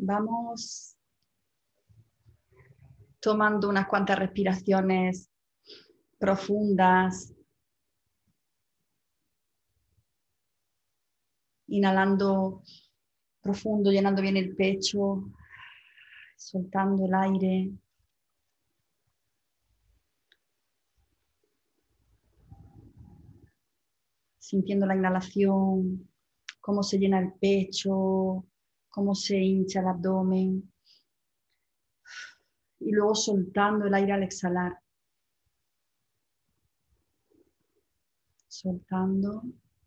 Vamos tomando unas cuantas respiraciones profundas, inhalando profundo, llenando bien el pecho, soltando el aire. Sintiendo la inhalación, cómo se llena el pecho, cómo se hincha el abdomen. Y luego soltando el aire al exhalar. Soltando.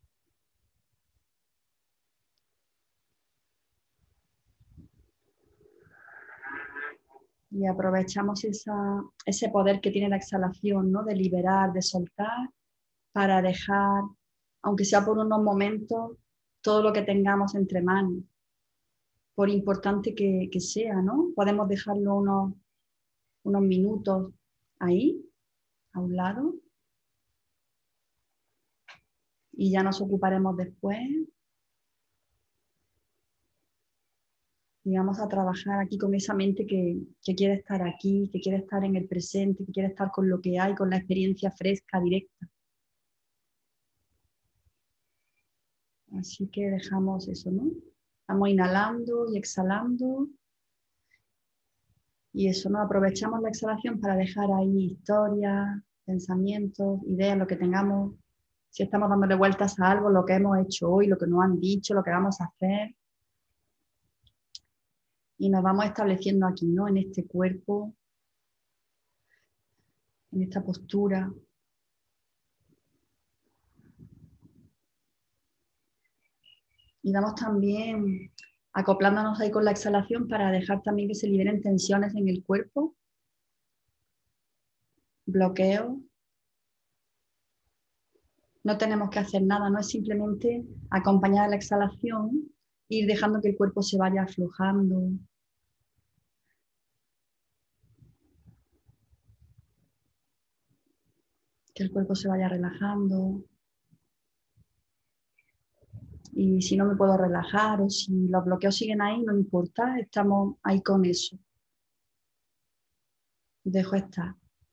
Y aprovechamos ese poder que tiene la exhalación, ¿no? De liberar, de soltar, para dejar, aunque sea por unos momentos, todo lo que tengamos entre manos. Por importante que sea, ¿no? Podemos dejarlo unos minutos ahí, a un lado. Y ya nos ocuparemos después. Y vamos a trabajar aquí con esa mente que quiere estar aquí, que quiere estar en el presente, que quiere estar con lo que hay, con la experiencia fresca, directa. Así que dejamos eso, ¿no? Estamos inhalando y exhalando. Y eso, ¿no? Aprovechamos la exhalación para dejar ahí historias, pensamientos, ideas, lo que tengamos. Si estamos dándole vueltas a algo, lo que hemos hecho hoy, lo que nos han dicho, lo que vamos a hacer. Y nos vamos estableciendo aquí, ¿no? En este cuerpo, en esta postura. Y vamos también acoplándonos ahí con la exhalación para dejar también que se liberen tensiones en el cuerpo, bloqueo. No tenemos que hacer nada, no es simplemente acompañar la exhalación, ir dejando que el cuerpo se vaya aflojando. Que el cuerpo se vaya relajando. Y si no me puedo relajar o si los bloqueos siguen ahí, no importa, estamos ahí con eso. Dejo estar.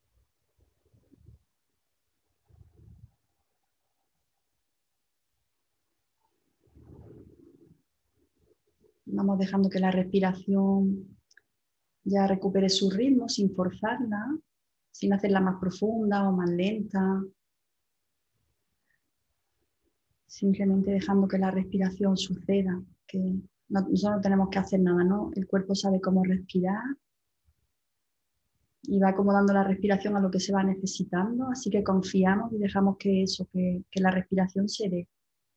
Vamos dejando que la respiración ya recupere su ritmo sin forzarla, sin hacerla más profunda o más lenta. Simplemente dejando que la respiración suceda, que nosotros no tenemos que hacer nada, ¿no? El cuerpo sabe cómo respirar y va acomodando la respiración a lo que se va necesitando, así que confiamos y dejamos que eso, que la respiración se dé.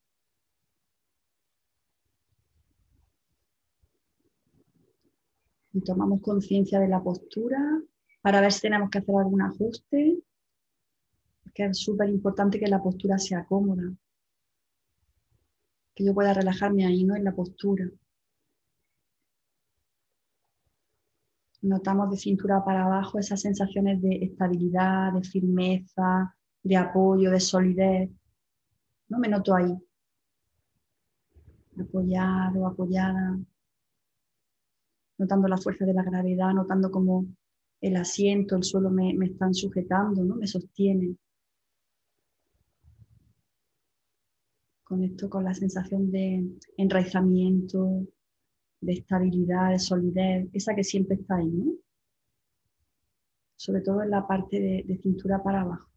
Y tomamos conciencia de la postura para ver si tenemos que hacer algún ajuste, porque es súper importante que la postura sea cómoda, que yo pueda relajarme ahí, ¿no? En la postura. Notamos de cintura para abajo esas sensaciones de estabilidad, de firmeza, de apoyo, de solidez. No me noto ahí, apoyado, apoyada, notando la fuerza de la gravedad, notando cómo el asiento, el suelo me están sujetando, ¿no? Me sostienen. Conecto con la sensación de enraizamiento, de estabilidad, de solidez, esa que siempre está ahí, ¿no? Sobre todo en la parte de cintura para abajo.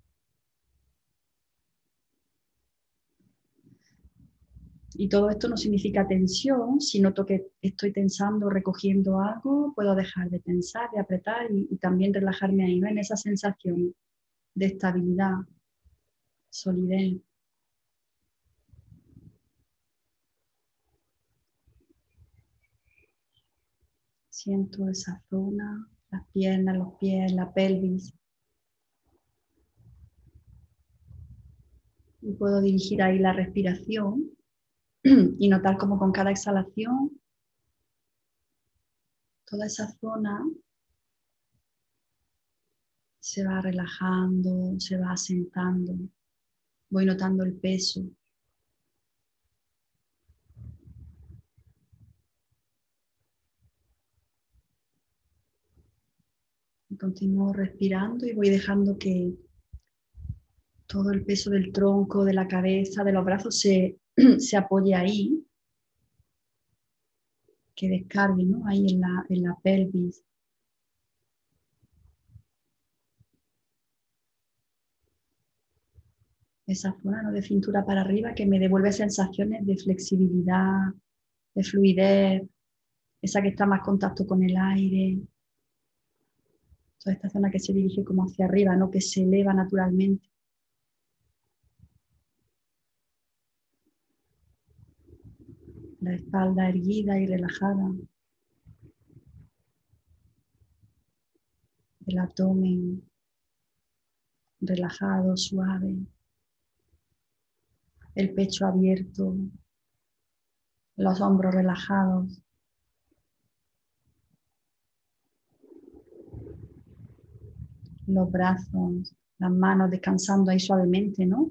Y todo esto no significa tensión. Si noto que estoy tensando, recogiendo algo, puedo dejar de tensar, de apretar y también relajarme ahí, ¿no? En esa sensación de estabilidad, solidez. Siento esa zona, las piernas, los pies, la pelvis. Y puedo dirigir ahí la respiración y notar cómo con cada exhalación toda esa zona se va relajando, se va asentando. Voy notando el peso. Continúo respirando y voy dejando que todo el peso del tronco, de la cabeza, de los brazos se apoye ahí, que descargue, ¿no? Ahí en la pelvis. Esa zona, ¿no? De cintura para arriba que me devuelve sensaciones de flexibilidad, de fluidez, esa que está más en contacto con el aire. Toda esta zona que se dirige como hacia arriba, ¿no? Que se eleva naturalmente. La espalda erguida y relajada. El abdomen relajado, suave. El pecho abierto. Los hombros relajados. Los brazos, las manos descansando ahí suavemente, ¿no?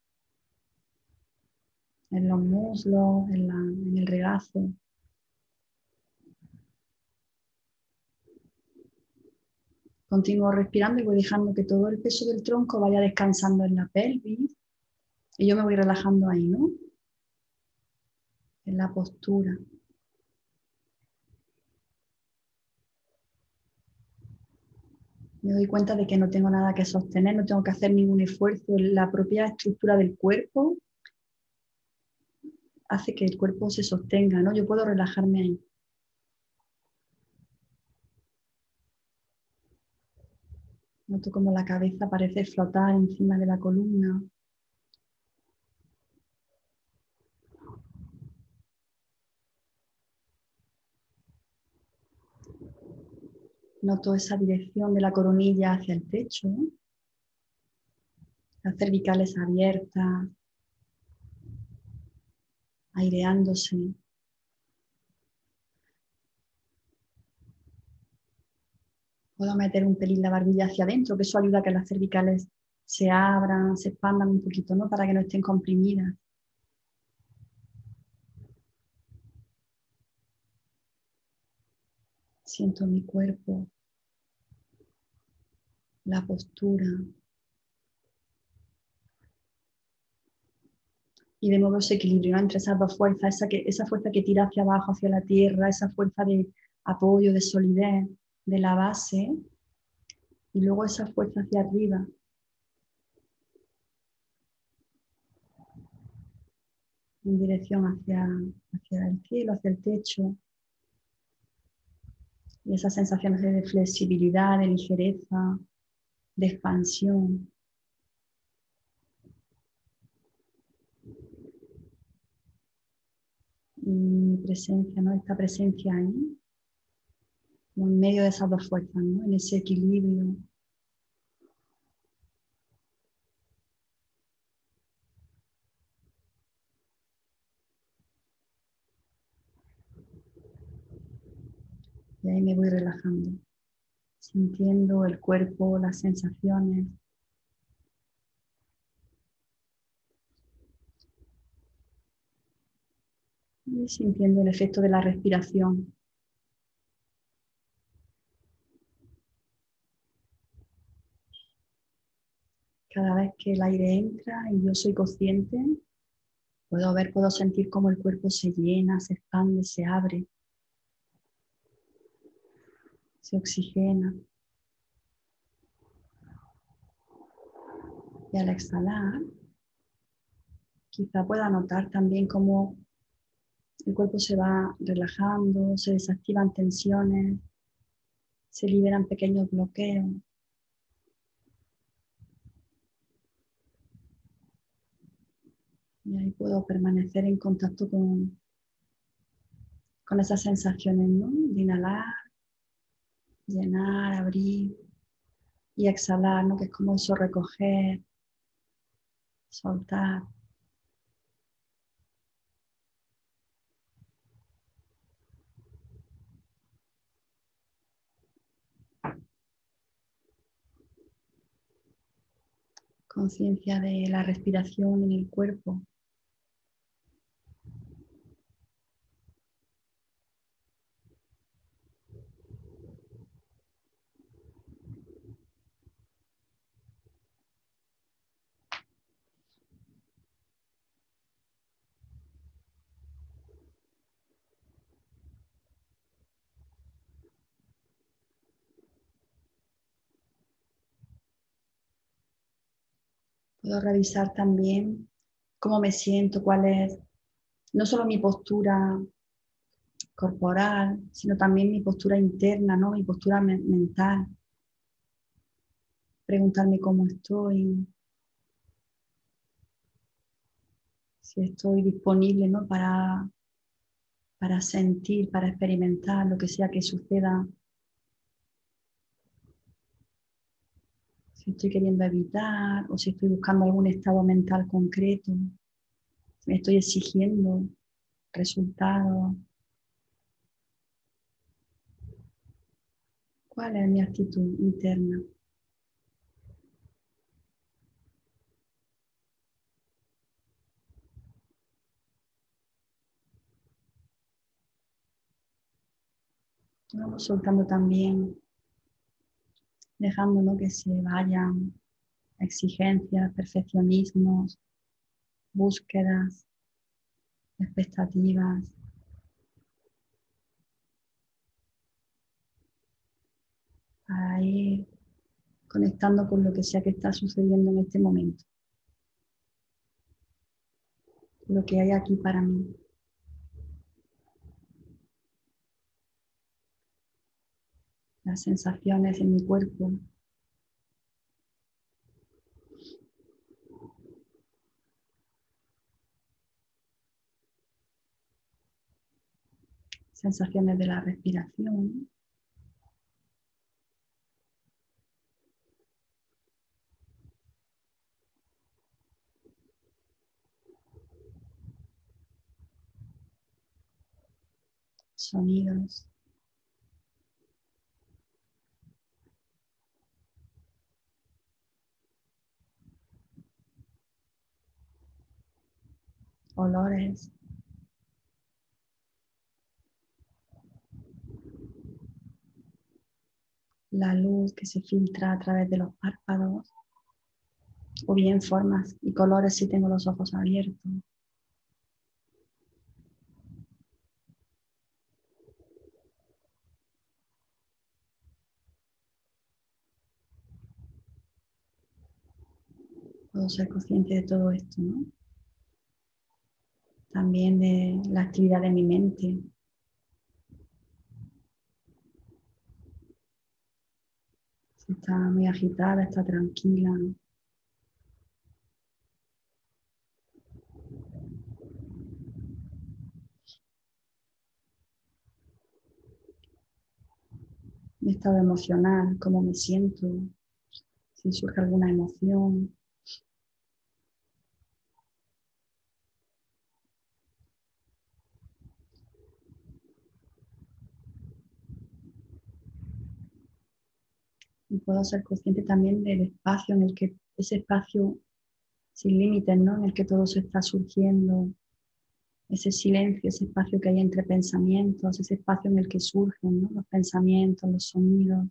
En los muslos, en el regazo. Continúo respirando y voy dejando que todo el peso del tronco vaya descansando en la pelvis y yo me voy relajando ahí, ¿no? En la postura. Me doy cuenta de que no tengo nada que sostener, no tengo que hacer ningún esfuerzo. La propia estructura del cuerpo hace que el cuerpo se sostenga, ¿no? Yo puedo relajarme ahí. Noto como la cabeza parece flotar encima de la columna. Noto esa dirección de la coronilla hacia el techo, ¿no? Las cervicales abiertas, aireándose. Puedo meter un pelín la barbilla hacia adentro, que eso ayuda a que las cervicales se abran, se expandan un poquito, ¿no? Para que no estén comprimidas. Siento mi cuerpo, la postura. Y de nuevo ese equilibrio, ¿no? Entre esas dos fuerzas, esa fuerza que tira hacia abajo, hacia la tierra, esa fuerza de apoyo, de solidez de la base, y luego esa fuerza hacia arriba, en dirección hacia el cielo, hacia el techo, y esas sensaciones de flexibilidad, de ligereza, de expansión. Y mi presencia, ¿no? Esta presencia ahí, en medio de esas dos fuerzas, ¿no? En ese equilibrio. Y ahí me voy relajando, sintiendo el cuerpo, las sensaciones. Y sintiendo el efecto de la respiración. Cada vez que el aire entra y yo soy consciente, puedo ver, puedo sentir cómo el cuerpo se llena, se expande, se abre, se oxigena. Y al exhalar, quizá pueda notar también cómo el cuerpo se va relajando, se desactivan tensiones, se liberan pequeños bloqueos. Y ahí puedo permanecer en contacto con esas sensaciones, ¿no? De inhalar, llenar, abrir y exhalar, ¿no? Que es como eso, recoger, soltar. Conciencia de la respiración en el cuerpo. Puedo revisar también cómo me siento, cuál es no solo mi postura corporal, sino también mi postura interna, ¿no? Mi postura mental. Preguntarme cómo estoy, si estoy disponible, ¿no? Para sentir, para experimentar lo que sea que suceda. Si estoy queriendo evitar o si estoy buscando algún estado mental concreto, si me estoy exigiendo resultados. ¿Cuál es mi actitud interna? Vamos soltando también, dejando, ¿no? Que se vayan exigencias, perfeccionismos, búsquedas, expectativas, para ir conectando con lo que sea que está sucediendo en este momento, lo que hay aquí para mí. Las sensaciones en mi cuerpo, sensaciones de la respiración, sonidos, olores, la luz que se filtra a través de los párpados, o bien formas y colores si tengo los ojos abiertos. Puedo ser consciente de todo esto, ¿no? También de la actividad de mi mente. Si está muy agitada, está tranquila. Mi estado emocional, cómo me siento, si surge alguna emoción. Y puedo ser consciente también del espacio en el que, ese espacio sin límites, ¿no? En el que todo se está surgiendo, ese silencio, ese espacio que hay entre pensamientos, ese espacio en el que surgen, ¿no? Los pensamientos, los sonidos.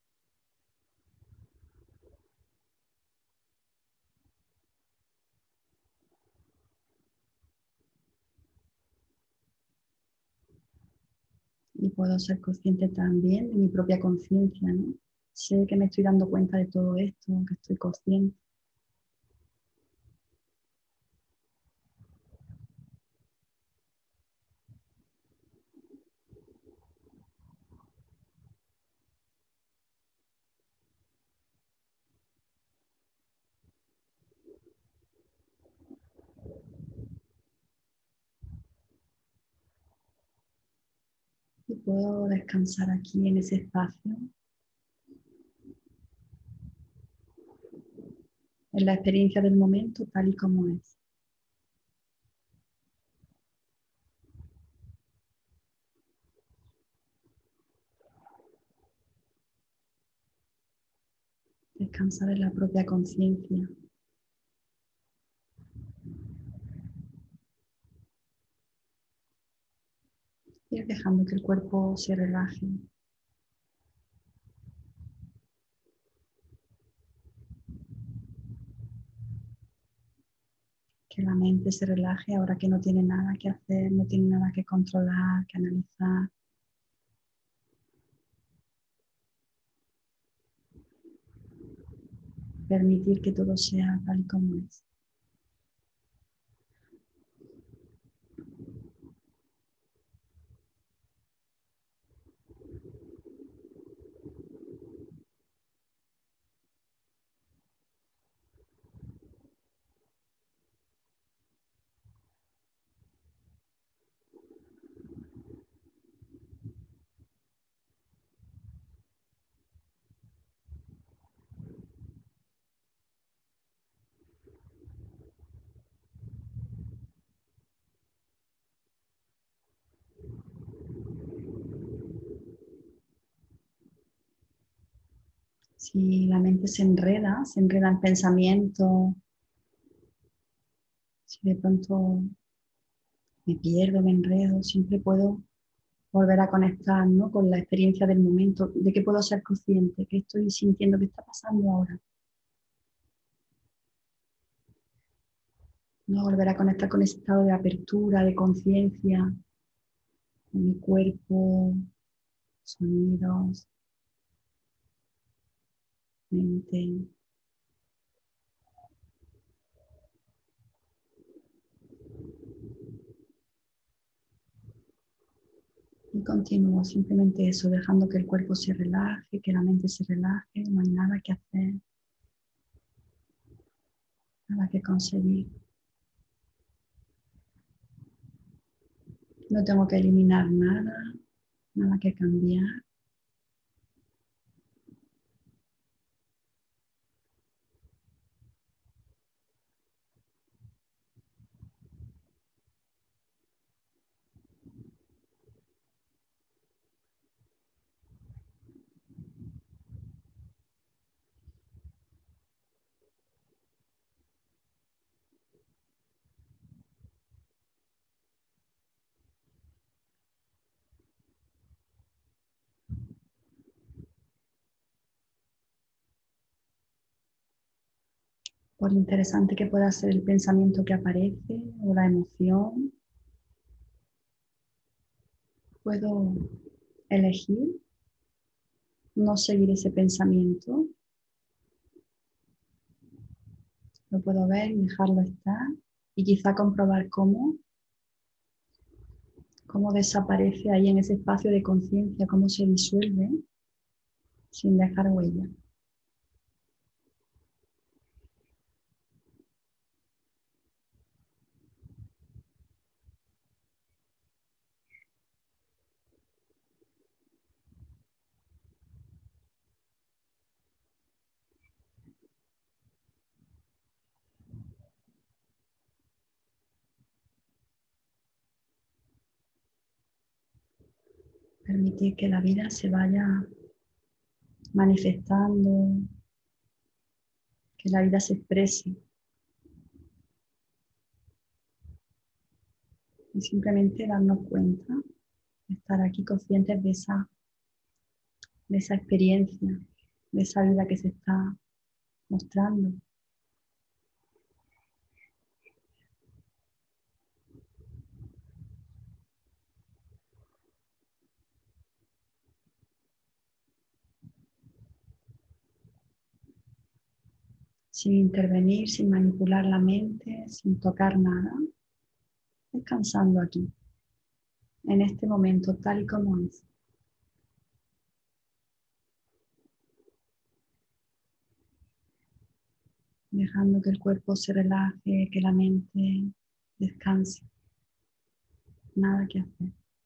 Y puedo ser consciente también de mi propia conciencia, ¿no? Sé que me estoy dando cuenta de todo esto, que estoy consciente. Y puedo descansar aquí en ese espacio, en la experiencia del momento tal y como es. Descansar en la propia conciencia. Ir dejando que el cuerpo se relaje. Que la mente se relaje ahora que no tiene nada que hacer, no tiene nada que controlar, que analizar. Permitir que todo sea tal y como es. Si la mente se enreda en pensamiento, si de pronto me pierdo, me enredo, siempre puedo volver a conectar, ¿no?, con la experiencia del momento, de que puedo ser consciente, que estoy sintiendo, que está pasando ahora. ¿No? Volver a conectar con ese estado de apertura, de conciencia, en mi cuerpo, sonidos, mente. Y continúo simplemente eso, dejando que el cuerpo se relaje, que la mente se relaje, no hay nada que hacer, nada que conseguir. No tengo que eliminar nada, nada que cambiar. Por interesante que pueda ser el pensamiento que aparece o la emoción, puedo elegir no seguir ese pensamiento. Lo puedo ver y dejarlo estar y quizá comprobar cómo desaparece ahí en ese espacio de conciencia, cómo se disuelve sin dejar huella. Permitir que la vida se vaya manifestando, que la vida se exprese y simplemente darnos cuenta, estar aquí conscientes de esa experiencia, de esa vida que se está mostrando. Sin intervenir, sin manipular la mente, sin tocar nada, descansando aquí, en este momento tal y como es. Dejando que el cuerpo se relaje, que la mente descanse, nada que hacer.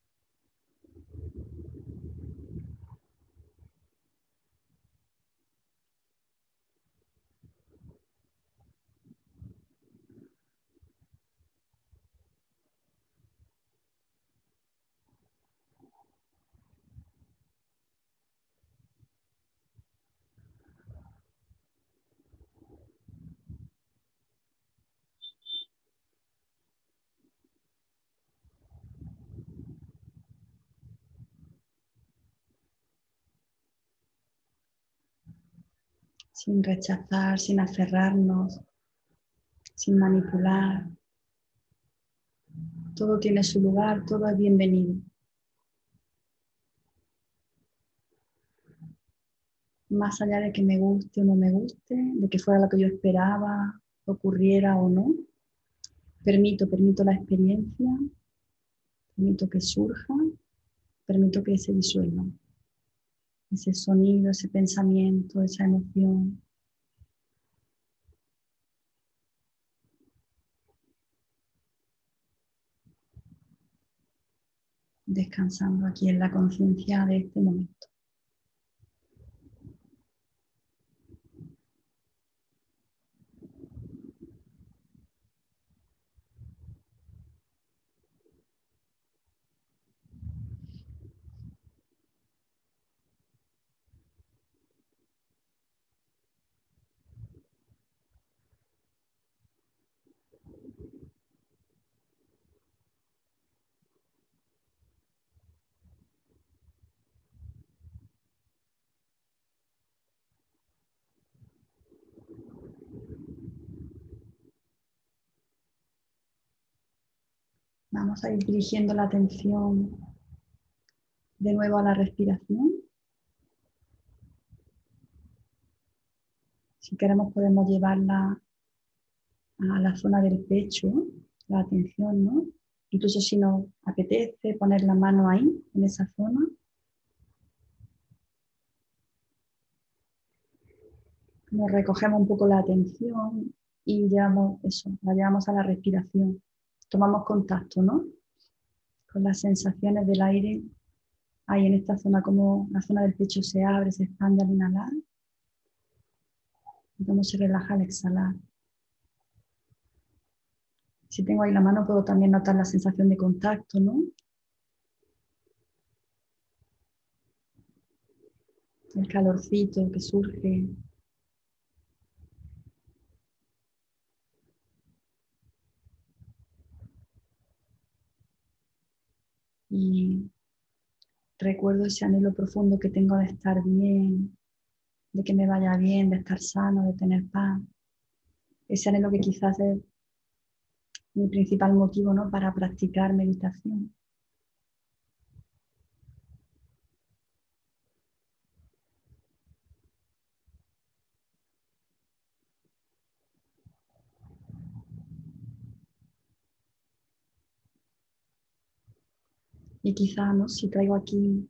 Sin rechazar, sin aferrarnos, sin manipular. Todo tiene su lugar, todo es bienvenido. más allá de que me guste o no me guste, de que fuera lo que yo esperaba, ocurriera o no. Permito la experiencia, permito que surja, permito que se disuelva. Ese sonido, ese pensamiento, esa emoción. Descansando aquí en la conciencia de este momento. Vamos a ir dirigiendo la atención de nuevo a la respiración. Si queremos podemos llevarla a la zona del pecho, la atención, ¿no? Incluso si nos apetece poner la mano ahí, en esa zona. Nos recogemos un poco la atención y llevamos eso, la llevamos a la respiración. Tomamos contacto, ¿no? Con las sensaciones del aire ahí en esta zona, como la zona del pecho se abre, se expande al inhalar y cómo se relaja al exhalar. Si tengo ahí la mano puedo también notar la sensación de contacto, ¿no? El calorcito que surge. Y recuerdo ese anhelo profundo que tengo de estar bien, de que me vaya bien, de estar sano, de tener paz. Ese anhelo que quizás es mi principal motivo, ¿no? Para practicar meditación. Y quizás, ¿no? Si traigo aquí,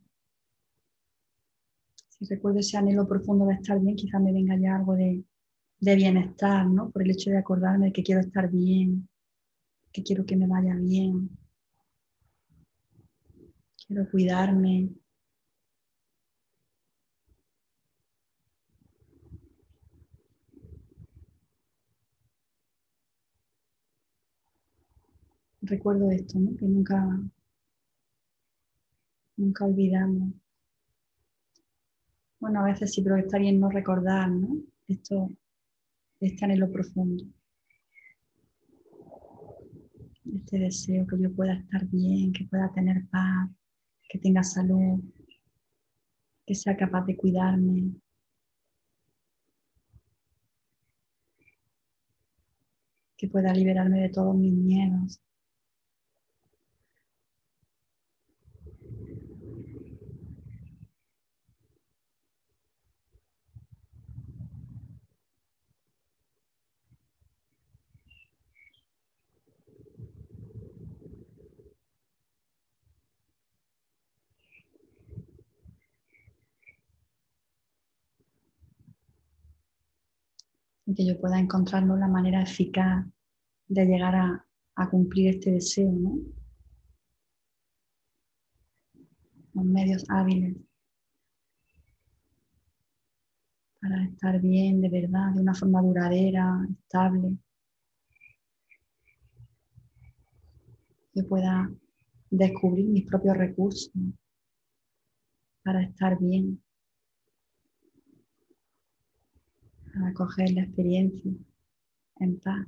si recuerdo ese anhelo profundo de estar bien, quizás me venga ya algo de bienestar, ¿no? Por el hecho de acordarme de que quiero estar bien, que quiero que me vaya bien, quiero cuidarme. Recuerdo esto, ¿no? Que nunca olvidamos. Bueno, a veces sí, pero está bien no recordar, ¿no? Esto está en lo profundo. Este deseo que yo pueda estar bien, que pueda tener paz, que tenga salud, que sea capaz de cuidarme, que pueda liberarme de todos mis miedos. Y que yo pueda encontrar, ¿no?, la manera eficaz de llegar a cumplir este deseo, ¿no? Los medios hábiles para estar bien de verdad, de una forma duradera, estable, que pueda descubrir mis propios recursos para estar bien, para acoger la experiencia en paz.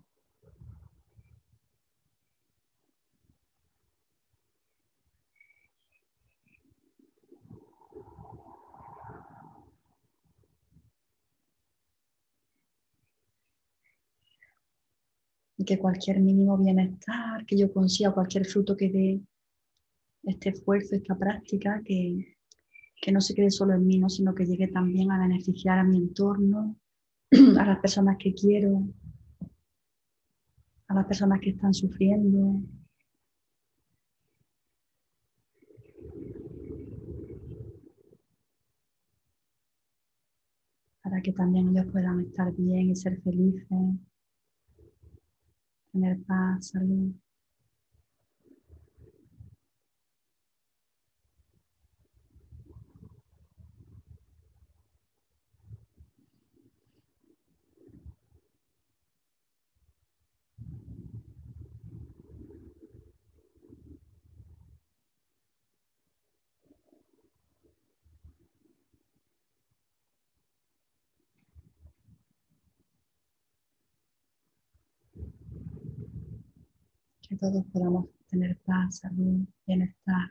Y que cualquier mínimo bienestar que yo consiga, cualquier fruto que dé este esfuerzo, esta práctica, que que no se quede solo en mí, ¿no? Sino que llegue también a beneficiar a mi entorno, a las personas que quiero, a las personas que están sufriendo. Para que también ellos puedan estar bien y ser felices, tener paz, salud. Que todos podamos tener paz, salud, bienestar.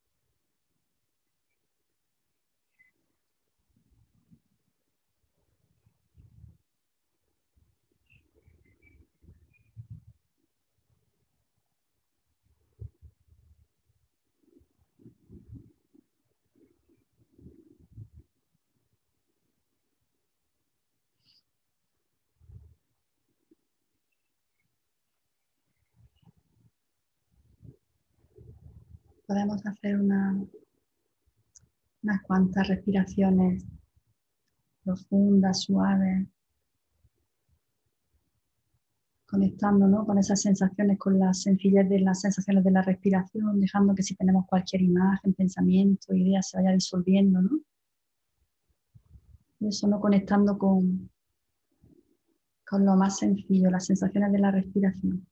Podemos hacer unas cuantas respiraciones profundas, suaves, conectando, ¿no? Con esas sensaciones, con la sencillez de las sensaciones de la respiración, dejando que si tenemos cualquier imagen, pensamiento, idea, se vaya disolviendo, ¿no? Y eso, ¿no? Conectando con lo más sencillo, las sensaciones de la respiración.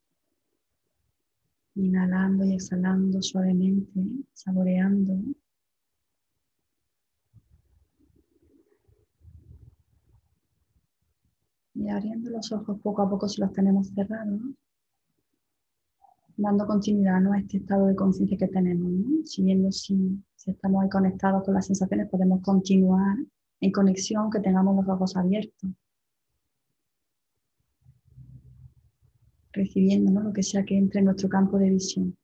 Inhalando y exhalando suavemente, saboreando. Y abriendo los ojos poco a poco si los tenemos cerrados, ¿no? Dando continuidad, ¿no? A este estado de conciencia que tenemos, ¿no? Siguiendo si estamos ahí conectados con las sensaciones, podemos continuar en conexión, que tengamos los ojos abiertos, recibiendo, ¿no? Lo que sea que entre en nuestro campo de visión.